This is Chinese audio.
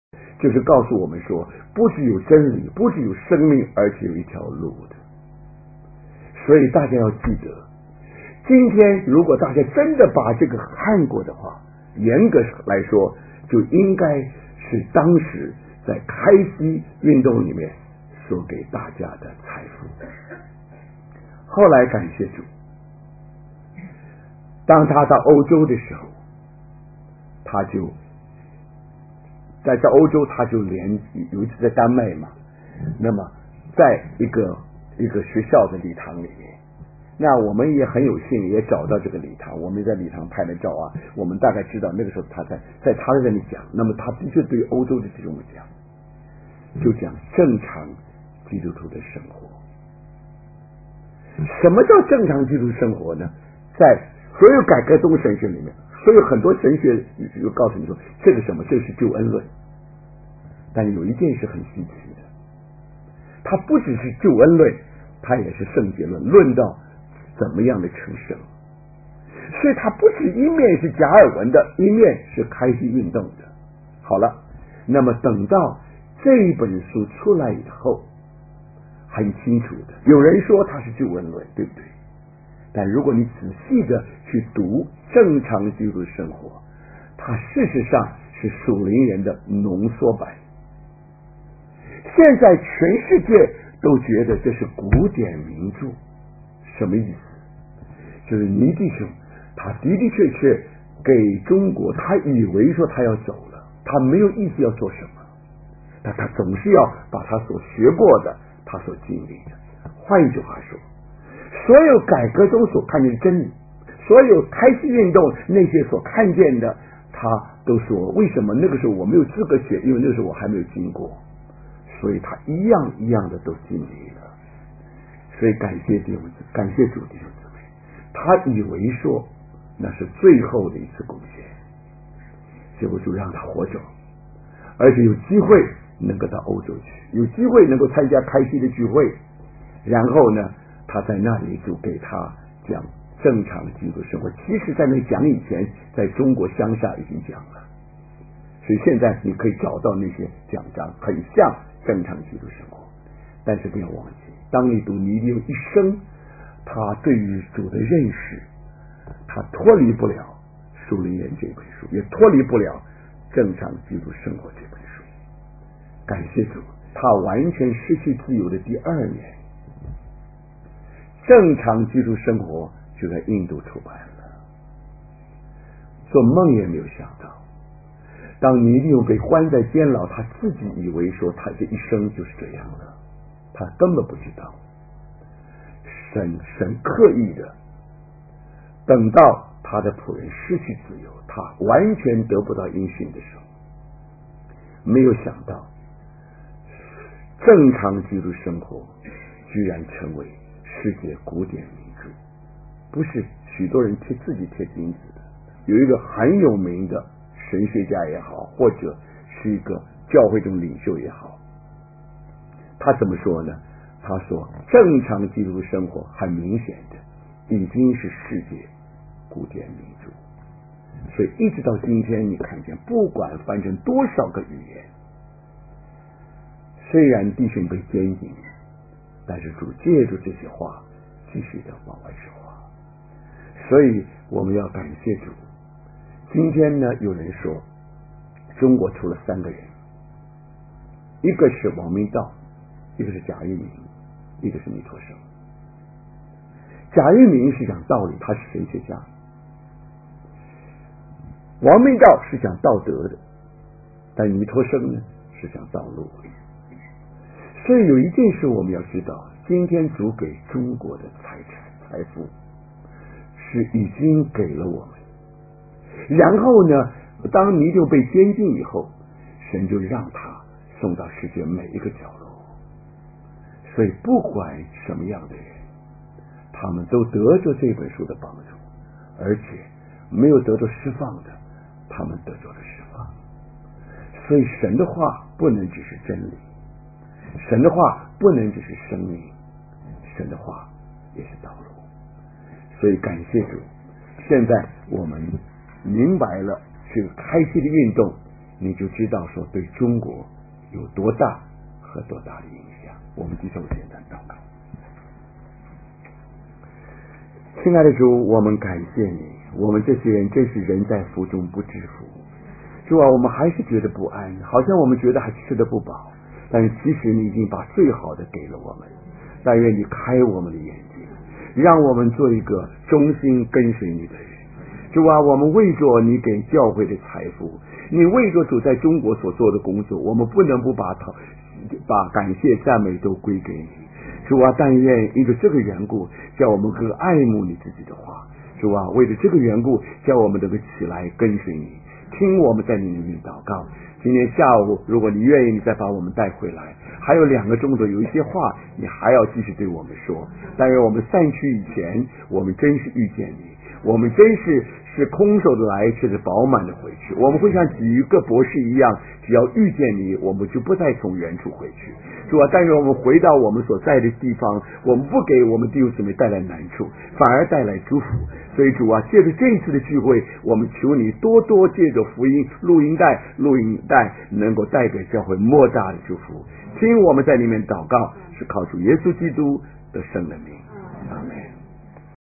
就是告诉我们说，不只有真理，不只有生命，而且有一条路的。所以大家要记得，今天如果大家真的把这个看过的话，严格来说就应该是当时在开西运动里面所给大家的财富。后来感谢主，当他到欧洲的时候，他就在欧洲，他就有一次在丹麦嘛，那么在一个学校的礼堂里面，那我们也很有幸也找到这个礼堂，我们在礼堂拍了照啊，我们大概知道那个时候他在那里讲，那么他的确对欧洲的这种讲，就讲正常基督徒的生活。什么叫正常基督徒生活呢？在所有改革宗神学里面，所有很多神学就告诉你说，这个什么，这是救恩论。但有一件事很稀奇的，它不只是救恩论，它也是圣洁论，论到怎么样的成圣。所以它不是一面是加尔文的，一面是开西运动的。好了，那么等到这一本书出来以后，很清楚的，有人说它是救恩论，对不对？但如果你仔细的去读正常基督生活，它事实上是属灵人的浓缩版。现在全世界都觉得这是古典名著，什么意思？就是倪弟兄他的确给中国，他以为说他要走了，他没有意思要做什么，但他总是要把他所学过的，他所经历的。换一句话说，所有改革中所看见的真理，所有开西运动那些所看见的，他都说为什么那个时候我没有资格写，因为那个时候我还没有经过，所以他一样一样的都经历了。所以感谢弟兄，感谢主弟兄姊妹，他以为说那是最后的一次贡献，结果就让他活着，而且有机会能够到欧洲去，有机会能够参加开西的聚会，然后呢他在那里就给他讲正常的基督生活。其实在那讲以前，在中国乡下已经讲了，所以现在你可以找到那些讲章，很像正常基督生活。但是不要忘记，当你读尼利一生，他对于主的认识，他脱离不了属灵人这本书，也脱离不了正常基督生活这本书。感谢主，他完全失去自由的第2年，正常基督生活就在印度出版了。做梦也没有想到，当尼利被关在监牢，他自己以为说他这一生就是这样了，他根本不知道神刻意的等到他的仆人失去自由，他完全得不到音讯的时候，没有想到正常基督生活居然成为世界古典名著。不是许多人自己贴金子的，有一个很有名的神学家也好，或者是一个教会中领袖也好，他怎么说呢？他说正常基督生活很明显的已经是世界古典名著。所以一直到今天，你看见不管翻成多少个语言，虽然弟兄被监禁，但是主借助这些话继续的往外说话。所以我们要感谢主。今天呢，有人说中国出了3个人，一个是王明道，一个是贾玉明，一个是弥陀生。贾玉明是讲道理，他是神学家；王明道是讲道德的，但弥陀生呢是讲道路的。所以有一件事我们要知道，今天主给中国的财富是已经给了我们。然后呢，当尼就被监禁以后，神就让他送到世界每一个角落。所以不管什么样的人，他们都得着这本书的帮助，而且没有得着释放的，他们得着了释放。所以神的话不能只是真理，神的话不能只是生命，神的话也是道路。所以感谢主，现在我们明白了这个开西的运动你就知道说对中国有多大和多大的影响。我们低头简单祷告。亲爱的主，我们感谢你，我们这些人真是人在福中不知福。主啊，我们还是觉得不安，好像我们觉得还吃得不饱，但是其实你已经把最好的给了我们。但愿你开我们的眼睛，让我们做一个忠心跟随你的人。主啊，我们为着你给教会的财富，你为着主在中国所做的工作，我们不能不把感谢赞美都归给你。主啊，但愿因着这个缘故，叫我们更爱慕你自己的话。主啊，为了这个缘故，叫我们能够起来跟随你，听我们在你里面祷告。今天下午，如果你愿意，你再把我们带回来。还有2个钟头，有一些话你还要继续对我们说。但愿我们散去以前，我们真是遇见你，我们真是空手的来，却是饱满的回去。我们会像几个博士一样，只要遇见你，我们就不再从原处回去。主啊，但愿我们回到我们所在的地方，我们不给我们弟兄姊妹带来难处，反而带来祝福。所以主啊，借着这一次的聚会，我们求你多多借着福音录音带能够带给教会莫大的祝福。听我们在里面祷告，是靠主耶稣基督的圣的名，阿们。